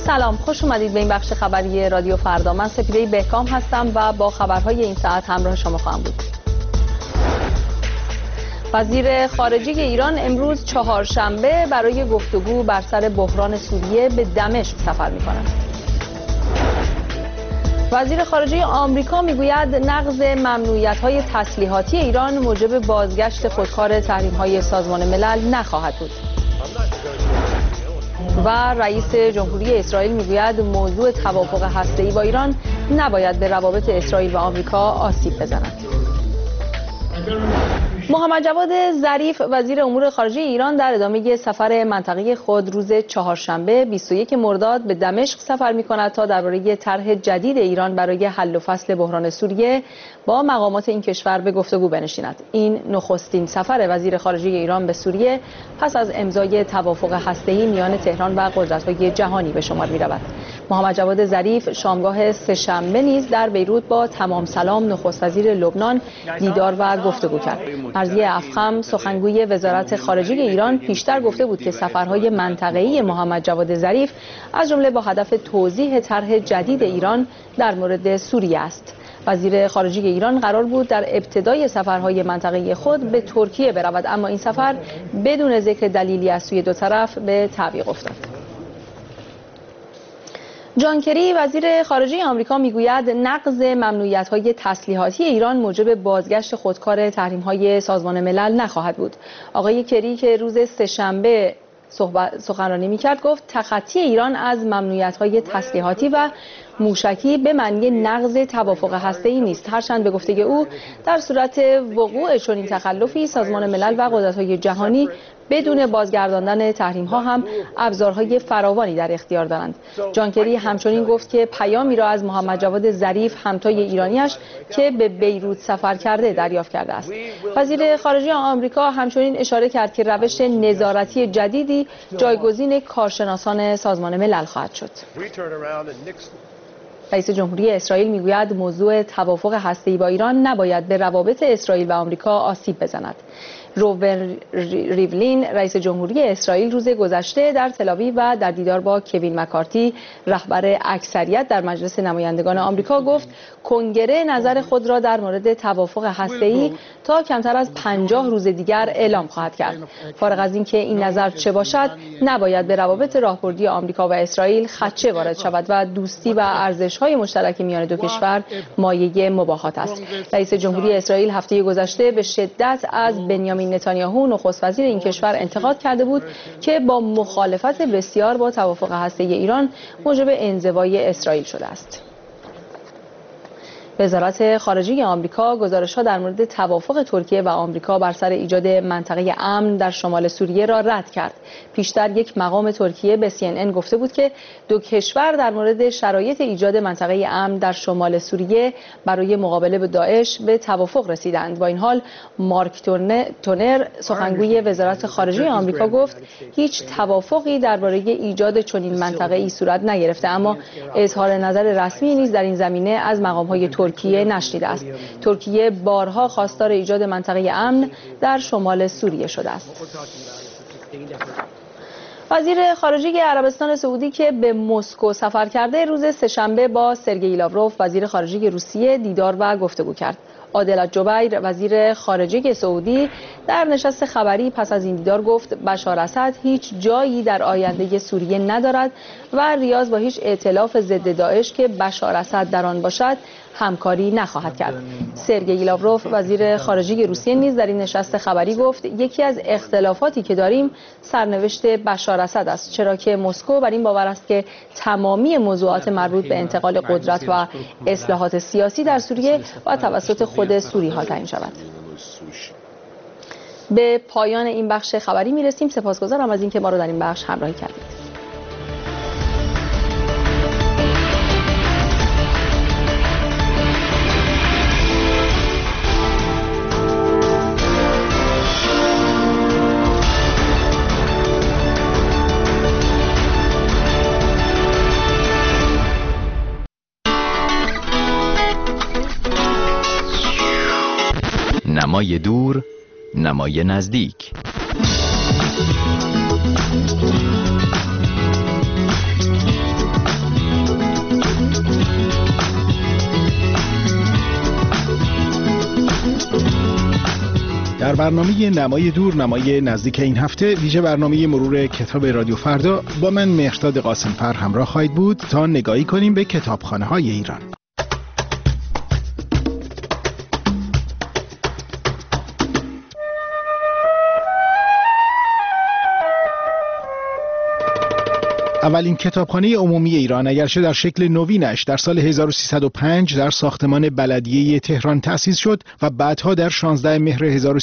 سلام، خوش اومدید به این بخش خبری رادیو فردا. من سپیده بهکام هستم و با خبرهای این ساعت همراه شما خواهم بود. وزیر خارجه ایران امروز چهارشنبه برای گفتگو بر سر بحران سوریه به دمشق سفر می‌کند. وزیر خارجه آمریکا میگوید نقض ممنوعیت‌های تسلیحاتی ایران موجب بازگشت خودکار تحریم‌های سازمان ملل نخواهد بود. و رئیس جمهوری اسرائیل میگوید موضوع توافق هسته‌ای با ایران نباید به روابط اسرائیل و آمریکا آسیب بزند. محمد جواد ظریف وزیر امور خارجه ایران در ادامه سفر منطقه‌ای خود روز چهارشنبه 21 مرداد به دمشق سفر می‌کند تا درباره طرح جدید ایران برای حل و فصل بحران سوریه با مقامات این کشور به گفتگو بنشیند. این نخستین سفر وزیر خارجه ایران به سوریه پس از امضای توافق هسته‌ای میان تهران و قدرت‌های جهانی به شمار می‌رود. محمد جواد ظریف شامگاه سه‌شنبه نیز در بیروت با تمام سلام نخست وزیر لبنان دیدار و گفتگو کرد. مرضیه افخم سخنگوی وزارت خارجه ایران پیشتر گفته بود که سفرهای منطقه‌ای محمد جواد ظریف از جمله با هدف توضیح طرح جدید ایران در مورد سوریه است. وزیر خارجه ایران قرار بود در ابتدای سفرهای منطقه‌ای خود به ترکیه برود، اما این سفر بدون ذکر دلیلی از سوی دو طرف به تعویق افتاد. جان کری وزیر خارجه آمریکا میگوید نقض ممنوعیت‌های تسلیحاتی ایران موجب بازگشت خودکار تحریم‌های سازمان ملل نخواهد بود. آقای کری که روز سه‌شنبه سخنرانی می‌کرد گفت تخطی ایران از ممنوعیت‌های تسلیحاتی و موشکی به معنی نقض توافق هسته‌ای نیست، هرچند به گفته او در صورت وقوع چنین تخلفی سازمان ملل و قدرت‌های جهانی بدون بازگرداندن تحریم‌ها هم ابزارهای فراوانی در اختیار دارند. جان کری همچنین گفت که پیامی را از محمد جواد ظریف همتای ایرانیش که به بیروت سفر کرده دریافت کرده است. وزیر خارجه آمریکا همچنین اشاره کرد که روش نظارتی جدیدی جایگزین کارشناسان سازمان ملل خواهد شد. رئیس جمهوری اسرائیل میگوید موضوع توافق هسته‌ای با ایران نباید به روابط اسرائیل و آمریکا آسیب بزند. روبن ریولین رئیس جمهوری اسرائیل روز گذشته در تل‌آویو و در دیدار با کوین مکارتی رهبر اکثریت در مجلس نمایندگان آمریکا گفت کنگره نظر خود را در مورد توافق هسته‌ای تا کمتر از 50 روز دیگر اعلام خواهد کرد. فارغ از اینکه این نظر چه باشد نباید به روابط راهبردی آمریکا و اسرائیل خدشه وارد شود و دوستی و ارزش‌های مشترک میان دو کشور مایه مباهات است. رئیس جمهوری اسرائیل هفته گذشته به شدت از بنیامین نتانیاهو نخست وزیر این کشور انتقاد کرده بود که با مخالفت بسیار با توافق هسته‌ای ایران موجب انزوای اسرائیل شده است. وزارت خارجه آمریکا گزارش‌ها در مورد توافق ترکیه و آمریکا بر سر ایجاد منطقه امن در شمال سوریه را رد کرد. پیشتر یک مقام ترکیه به CNN گفته بود که دو کشور در مورد شرایط ایجاد منطقه امن در شمال سوریه برای مقابله با داعش به توافق رسیدند. با این حال مارک تونر سخنگوی وزارت خارجه آمریکا گفت هیچ توافقی درباره ایجاد چنین منطقه‌ای صورت نگرفته، اما اظهار نظر رسمی نیز در این زمینه از مقام‌های ترکیه نشنیده است. ترکیه بارها خواستار ایجاد منطقه امن در شمال سوریه شده است. وزیر خارجه عربستان سعودی که به مسکو سفر کرده روز سه‌شنبه با سرگئی لاوروف وزیر خارجه روسیه دیدار و گفتگو کرد. عادل الجبیر وزیر خارجه سعودی در نشست خبری پس از این دیدار گفت بشار اسد هیچ جایی در آینده سوریه ندارد و ریاض با هیچ ائتلاف ضد داعش که بشار اسد در آن باشد همکاری نخواهد کرد. سرگئی لاوروف وزیر خارجه روسیه نیز در این نشست خبری گفت یکی از اختلافاتی که داریم سرنوشت بشار اسد است، چرا که مسکو بر این باور است که تمامی موضوعات مربوط به انتقال قدرت و اصلاحات سیاسی در سوریه و توسط خود سوری‌ها تعیین شود. به پایان این بخش خبری میرسیم. سپاسگزارم از اینکه ما را در این بخش همراهی کردید. نمای دور، نمای نزدیک. برنامه نمای دور نمای نزدیک این هفته ویژه برنامه مرور کتاب رادیو فردا با من مهرداد قاسم‌فر همراه خواهید بود تا نگاهی کنیم به کتابخانه‌های ایران. اولین کتابخانه عمومی ایران اگرچه در شکل نوینش در سال 1305 در ساختمان بلدیه تهران تأسیس شد و بعدها در 16 مهر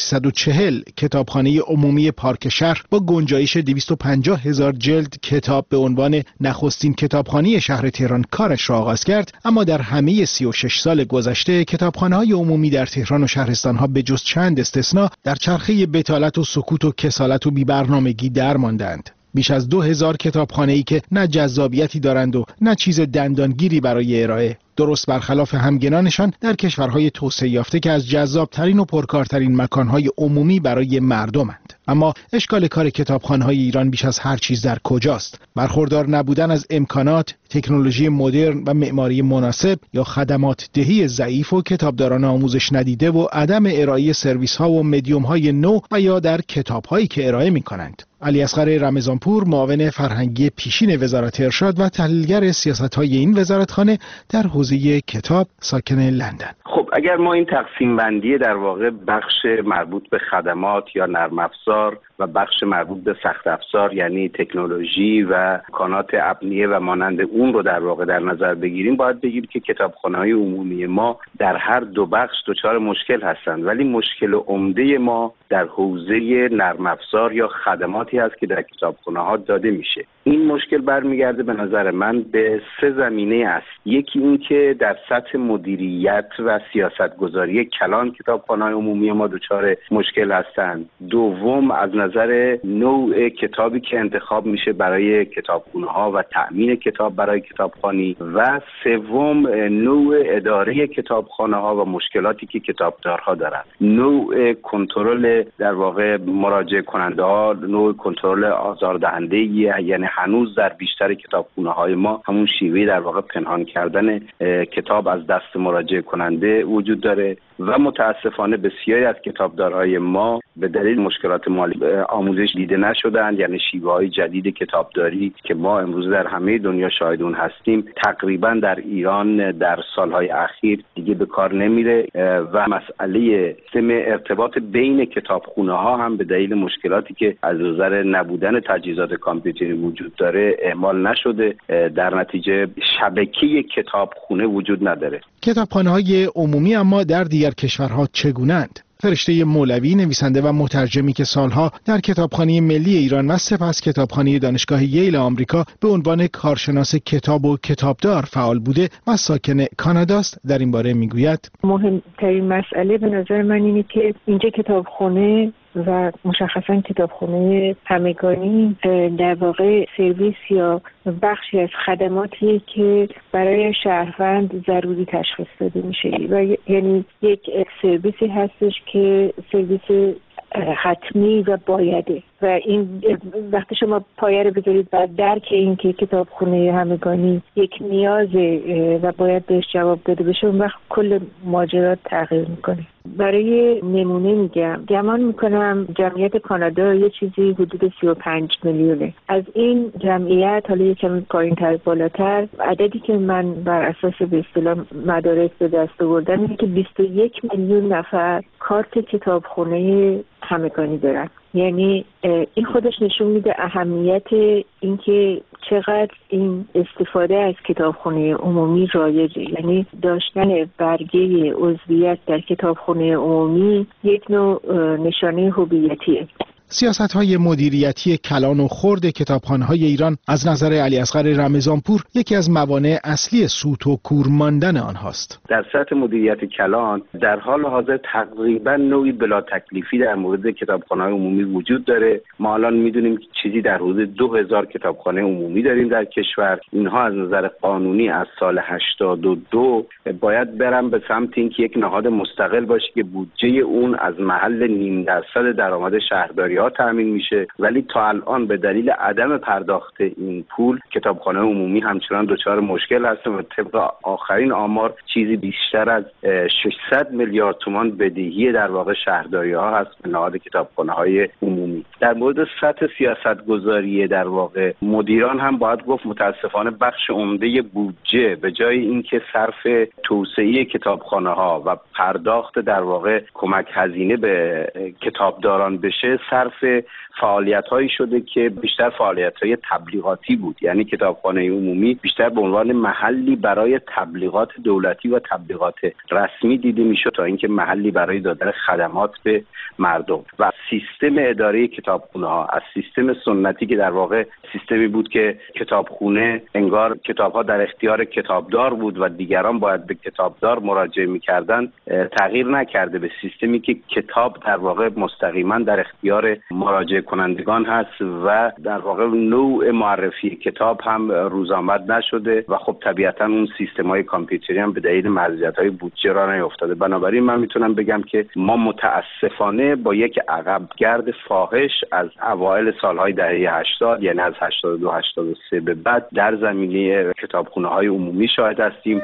1340 کتابخانه عمومی پارک شهر با گنجایش 250,000 جلد کتاب به عنوان نخستین کتابخانه شهر تهران کارش را آغاز کرد، اما در همه 36 سال گذشته کتابخانه‌های عمومی در تهران و شهرستان‌ها به جز چند استثناء در چرخه بتالت و سکوت و کسالت و بی‌برنامگی درماندند. بیش از 2000 کتابخانه‌ای که نه جذابیتی دارند و نه چیز دندانگیری برای ارائه، درست برخلاف همگنانشان در کشورهای توسعه یافته که از جذابترین و پرکارترین مکانهای عمومی برای مردمند. اما اشکال کار کتابخانه‌های ایران بیش از هر چیز در کجاست؟ برخوردار نبودن از امکانات، تکنولوژی مدرن و معماری مناسب یا خدمات دهی ضعیف و کتابداران آموزش ندیده و عدم ارائه سرویس‌ها و مدیوم‌های نو و یا در کتاب‌هایی که ارائه می‌کنند. علیاصغر رمضانپور، معاون فرهنگی پیشین وزارت ارشاد و تحلیلگر سیاست‌های این وزارتخانه، در حوزه کتاب ساکن لندن. خب اگر ما این تقسیم بندی در واقع بخش مربوط به خدمات یا نرم افزار و بخش مربوط به سخت افزار یعنی تکنولوژی و امکانات ابنیه و مانند اون رو در واقع در نظر بگیریم، باید بگیم که کتابخانه‌های عمومی ما در هر دو بخش دچار مشکل هستند، ولی مشکل عمده ما در حوزه نرم افزار یا خدماتی هست که در کتابخانه‌ها داده میشه. این مشکل برمیگرده به نظر من به سه زمینه است. یکی این که در سطح مدیریت و سیاستگذاری کلان کتابخانه‌های عمومی ما دچار مشکل هستند. دوم از نظر نوع کتابی که انتخاب میشه برای کتابخانه‌ها و تأمین کتاب برای کتابخوانی، و سوم نوع اداره کتابخانه‌ها و مشکلاتی که کتابدارها دارند. نوع کنترل در واقع مراجعه کننده ها، نوع کنترل آزاردهنده، یعنی هنوز در بیشتر کتابخانه‌های ما همون شیوه در واقع پنهان کردن کتاب از دست مراجعه کننده وجود داره و متاسفانه بسیاری از کتابدارهای ما به دلیل مشکلات مالی آموزش دیده نشدند، یعنی شیوه‌های جدید کتابداری که ما امروز در همه دنیا شاهد اون هستیم تقریبا در ایران در سالهای اخیر دیگه به کار نمیره و مسئله سیستم ارتباط بین کتابخانه‌ها هم به دلیل مشکلاتی که از نظر نبودن تجهیزات کامپیوتری وجود داره اعمال نشده، در نتیجه شبکه کتابخانه وجود نداره. کتابخانه‌های عمومی اما در دیگر کشورها چگونه‌اند؟ فرشته مولوی، نویسنده و مترجمی که سالها در کتابخانه ملی ایران و سپس کتابخانه دانشگاه ییل آمریکا به عنوان کارشناس کتاب و کتابدار فعال بوده و ساکن کاناداست، در این باره میگوید: مهمترین مسئله به نظر من اینه که اینجا کتابخانه و مشخصا کتابخانه همگانی در واقع سرویس یا بخشی از خدماتیه که برای شهروند ضروری تشخیص داده میشه و یعنی یک سرویسی هستش که سرویس حتمی و بایده و این وقتی شما پایه رو بذارید بر درک این که کتابخانه همگانی یک نیازه و باید بهش جواب داده بشه، اون وقت کل ماجرا تغییر میکنه. برای نمونه میگم، گمان میکنم جمعیت کانادا یه چیزی حدود 35 میلیونه. از این جمعیت، حالا یه کمی پایین‌تر بالاتر، عددی که من بر اساس به اصطلاح مدارک به دست آوردم اینه که 21 میلیون نفر کارت کتابخانه همگانی دارن. یعنی این خودش نشون میده اهمیت اینکه چقدر این استفاده از کتابخانه عمومی رایجه. یعنی داشتن برگه عضویت در کتابخانه عمومی یک نوع نشانه هویتیه. سیاست‌های مدیریتی کلان و خرد کتابخانه‌های ایران از نظر علیاصغر رمضانپور یکی از موانع اصلی سوت و کور ماندن آنهاست. در سطح مدیریت کلان در حال حاضر تقریبا نوعی بلا تکلیفی در مورد کتابخانه‌های عمومی وجود داره. ما الان می‌دونیم که چیزی در حدود 2000 کتابخانه عمومی داریم در کشور. اینها از نظر قانونی از سال 82 باید برن به سمت اینکه یک نهاد مستقل باشه که بودجه اون از محل 0.5% درآمد شهرداری ها تامین میشه، ولی تا الان به دلیل عدم پرداخت این پول کتابخانه عمومی همچنان دچار مشکل هست و طبق آخرین آمار چیزی بیشتر از 600 میلیارد تومان بدهی در واقع شهرداری ها هست به نهاد کتابخانه های عمومی. در مورد سطح سیاستگذاری در واقع مدیران هم باید گفت متاسفانه بخش عمده بودجه به جای اینکه صرف توسعه کتابخانه ها و پرداخت در واقع کمک هزینه به کتابداران بشه، صرف فعالیت‌هایی شده که بیشتر فعالیت‌های تبلیغاتی بود. یعنی کتابخانه عمومی بیشتر به عنوان محلی برای تبلیغات دولتی و تبلیغات رسمی دیده میشد تا اینکه محلی برای دادن خدمات به مردم. و سیستم اداره کتابخانه‌ها از سیستم سنتی که در واقع سیستمی بود که کتابخانه انگار کتاب‌ها در اختیار کتابدار بود و دیگران باید به کتابدار مراجعه می‌کردن، تغییر نکرده به سیستمی که کتاب در واقع مستقیما در اختیار مراجعه کنندگان هست و در واقع نوع معرفی کتاب هم روزآمد نشده و خب طبیعتا اون سیستم‌های کامپیوتری هم به دلیل محدودیت‌های بودجه راه نیفتاده. بنابراین من میتونم بگم که ما متاسفانه با یک عقبگرد فاحش از اوایل سالهای دهه 80 یعنی از 82 83 به بعد در زمینه کتابخانه‌های عمومی شاهد هستیم.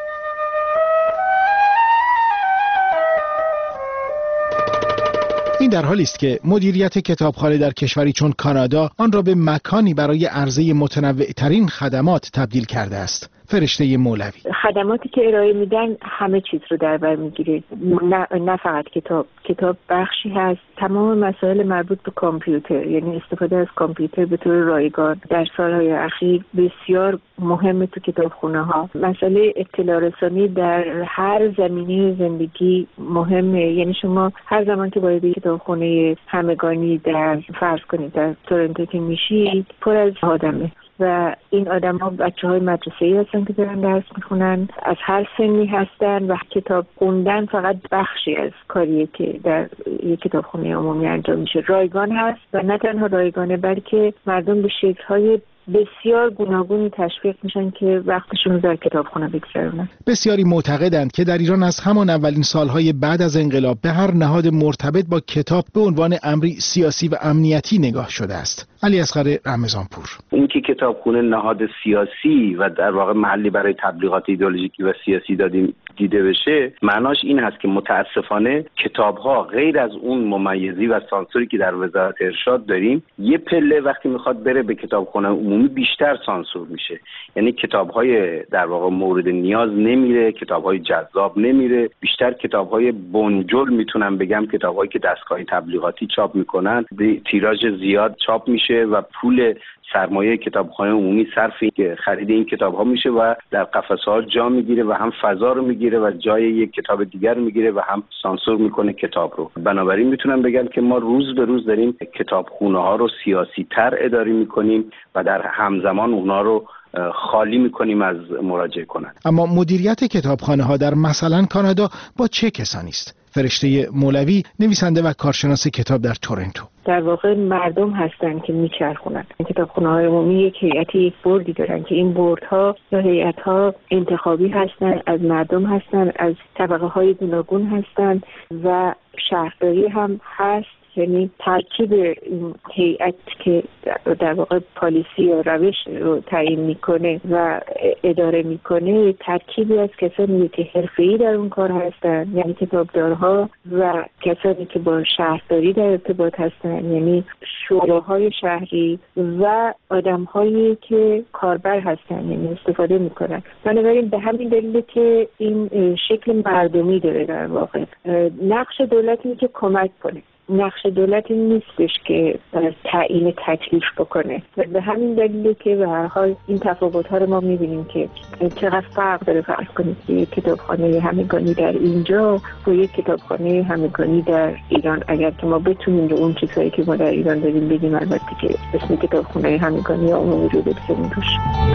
این در حالی است که مدیریت کتابخانه در کشوری چون کانادا آن را به مکانی برای عرضه متنوع‌ترین خدمات تبدیل کرده است. فرشته مولوی: خدماتی که ارائه میدن همه چیز رو در بر میگیره، نه فقط کتاب بخشی هست. تمام مسائل مربوط به کامپیوتر، یعنی استفاده از کامپیوتر به طور رایگان در سالهای اخیر بسیار مهمه تو کتابخونه ها. مسئله اطلاع رسانی در هر زمینه زندگی مهمه. یعنی شما هر زمان که وارد کتابخونه همگانی در فرض کنید در تورنتو که میشید، پر از آدمه و این آدم‌ها بچه‌های مدرسه‌ای هستن که دارن درس می‌خونن، از هر سنی هستن و کتاب خوندن فقط بخشی از کاریه که در یک کتابخانه عمومی انجام میشه. رایگان هست و نه تنها رایگانه بلکه مردم به شکل‌های بسیار گوناگونی تشویق میشن که وقتشون رو در کتابخانه بگذرونن. بسیاری معتقدند که در ایران از همان اولین سالهای بعد از انقلاب به هر نهاد مرتبط با کتاب به عنوان امری سیاسی و امنیتی نگاه شده است. علیاصغر رمضانپور: اینکه کتابخانه نهاد سیاسی و در واقع محلی برای تبلیغات ایدئولوژیکی و سیاسی دیده بشه، معناش این هست که متاسفانه کتاب‌ها غیر از اون ممیزی و سانسوری که در وزارت ارشاد داریم، یه پله وقتی میخواد بره به کتابخانه عمومی بیشتر سانسور میشه. یعنی کتاب‌های در واقع مورد نیاز نمیره، کتاب‌های جذاب نمیره، بیشتر کتاب‌های بنجل میتونم بگم، کتاب‌هایی که دستگاه تبلیغاتی چاپ میکنن، تیراژ زیاد چاپ میشه و پول سرمایه کتابخانه عمومی صرف خرید این کتاب‌ها میشه و در قفسه‌ها جا میگیره و هم فضا رو میگیره و جای یک کتاب دیگر میگیره و هم سانسور میکنه کتاب رو. بنابراین میتونم بگم که ما روز به روز داریم کتابخانه‌ها رو سیاسی‌تر اداره میکنیم و در همزمان اونها رو خالی میکنیم از مراجعه کنند. اما مدیریت کتابخانه‌ها در مثلا کانادا با چه کسانی است؟ فرشته مولوی، نویسنده و کارشناس کتاب در تورنتو: در واقع مردم هستن که میچرخونن. کتابخانه‌های عمومی یک هیئتی، بوردی دارن که این بوردها یا هیئت‌ها انتخابی هستن، از مردم هستن، از طبقه‌های گوناگون هستن و شهرداری هم هست. یعنی ترکیب این هیئت که در واقع پالیسی و روش رو تعیین میکنه و اداره میکنه، ترکیبی از کسانی که حرفه‌ای در اون کار هستن، یعنی کتابدارها، و کسانی که با شهرداری در ارتباط هستن، یعنی شوراهای شهری، و آدم‌هایی که کاربر هستن، یعنی استفاده میکنن. بنابراین به همین دلیل که این شکل مردمی داره. در واقع نقش دولتی که کمک کنه، نقش دولتی نیستش که تعیین تکلیف بکنه و به همین دلیل که به هر حال این تفاوت‌ها رو ما می‌بینیم که چقدر فرق داره. فرض کنید که یک کتابخانه همگانی در اینجا و یک کتابخانه همگانی در ایران، اگر که ما بتونیم به اون چیزایی که ما در ایران داریم بگیم، البته که اسم کتابخانه همگانی عمومی رو بگذاریم روش.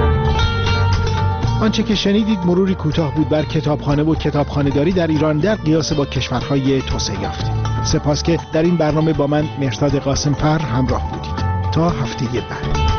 آنچه که شنیدید مروری کوتاه بود بر کتابخانه و کتابخانه‌داری در ایران در قیاس با کشورهای توسعه یافته. سپاس که در این برنامه با من مهرداد قاسم‌فر همراه بودید. تا هفته بعد.